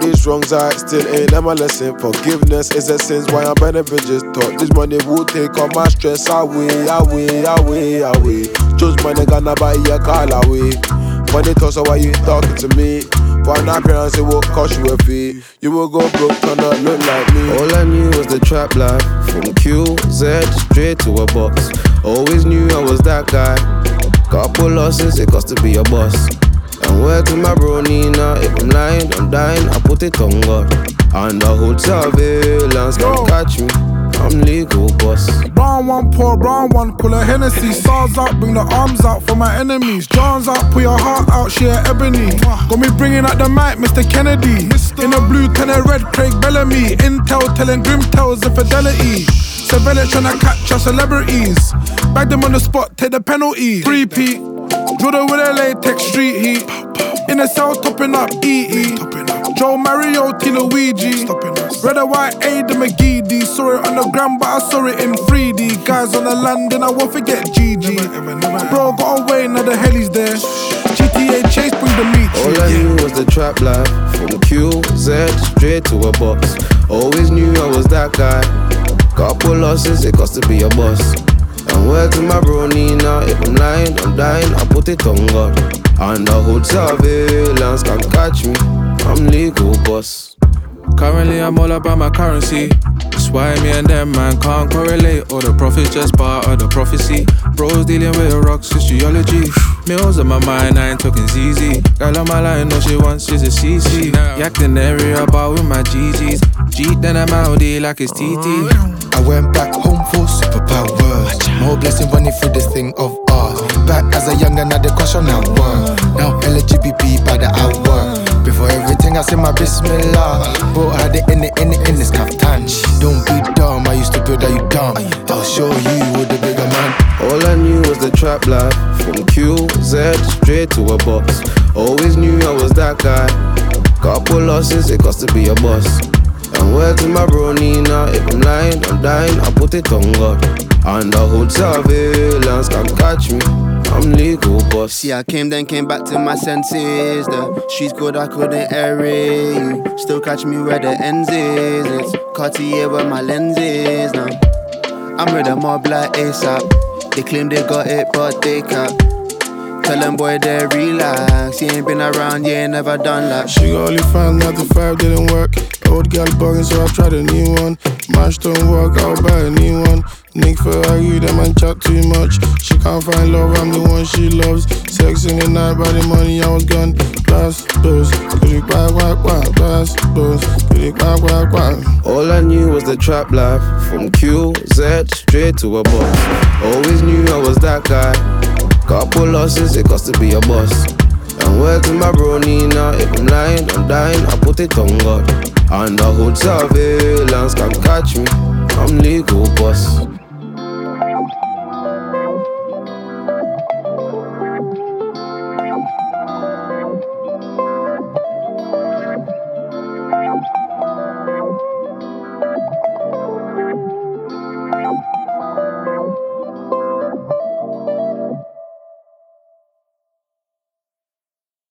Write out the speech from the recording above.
these wrongs, I still ain't learned my lesson. Forgiveness is a sin, why I'm burning bridges. Thought this money will take all my stress away. Just money gonna buy your car away. Money talks, so why you talking to me? For an appearance, it will cost you a fee. You will go broke, turn up, look like me. All I knew was the trap life. From QZ straight to a box. Always knew I was that guy. Couple losses, it cost to be a boss. And word to my bro Nina, if I'm lying, I'm dying, I put it on God. And the whole surveillance can't catch me, I'm legal boss. Brown one, pour brown one, pull a Hennessy. SARS out, bring the arms out for my enemies. John's out, pull your heart out, share ebony. Got me bringing out the mic, Mr. Kennedy. In a blue tenor, red Craig Bellamy. Intel telling grim tales of fidelity. Surveillance tryna catch our celebrities. Bag them on the spot, take the penalty. 3P, Jordan with a latex street heat. In a cell, topping up EE. Joe Mario, T Luigi. Red or white, A, the McGeady. Saw it on the gram, but I saw it in 3D. Guys on the landing, I won't forget GG. Bro, got away, now the heli's there. GTA chase, bring the meat. All I knew was the trap life. From QZ straight to a box. Always knew I was that guy. Couple losses, it cost to be a boss. And word to my bro Nina, if I'm lying, I'm dying, I put it on God. And the whole surveillance can't catch me, I'm legal boss. Currently I'm all about my currency. That's why me and them man can't correlate. Or the prophet's just part of the prophecy. Bros dealing with rocks, it's geology. Meals on my mind, I ain't talking ZZ. Girl on my line, all she wants is a CC. Yak the area about with my GGs. Jeet then I'm out there like it's TT. I went back home for superpowers. More blessing running through this thing of ours. Back as a young and had the crush on our world. Now LGBT by the hour. Before everything I say my bismillah. Bro, I had it in this kaftan. Don't be dumb, I used to build that you dumb. I'll show you with the bigger man. All I knew was the trap life. From QZ straight to a box. Always knew I was that guy. Couple losses, it cost to be a boss. And word to my bro Nina, if I'm lying, I'm dying, I put it on God. And the whole surveillance can't catch me, I'm legal boss. See, I came back to my senses. The streets good, I couldn't air it. You still catch me where the ends is. It's Cartier where my lens is now. I'm with a mob like ASAP. They claim they got it, but they can't. Tell them boy they relax. He ain't been around, you ain't never done that. She got only found 9 to 5 didn't work. Old girl bugging, so I tried a new one. Match don't work, I'll buy a new one. Nick for argue, that man chat too much. She can't find love, I'm the one she loves. Sex in the night, by the money I was gone. Blast, boost, goody quack, quack, quack. Blast, boost, goody quack, quack, quack. All I knew was the trap life. From QZ straight to a box. Always knew I was that guy. Couple losses, it cost to be a boss. And word to my bro Nina, if I'm lying, I'm dying, I put it on God. And the whole surveillance can't catch me, I'm legal boss.